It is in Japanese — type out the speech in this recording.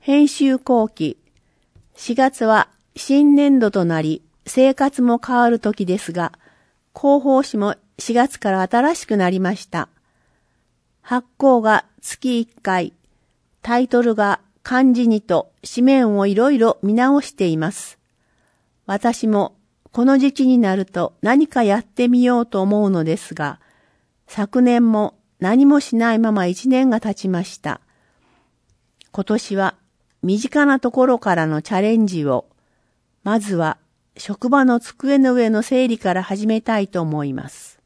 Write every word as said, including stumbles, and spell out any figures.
編集後期。しがつは新年度となり、生活も変わる時ですが、広報誌もしがつから新しくなりました。発行がつきいっかい、タイトルが漢字にと紙面をいろいろ見直しています。私もこの時期になると何かやってみようと思うのですが、昨年も何もしないまま一年が経ちました。今年は身近なところからのチャレンジを、まずは職場の机の上の整理から始めたいと思います。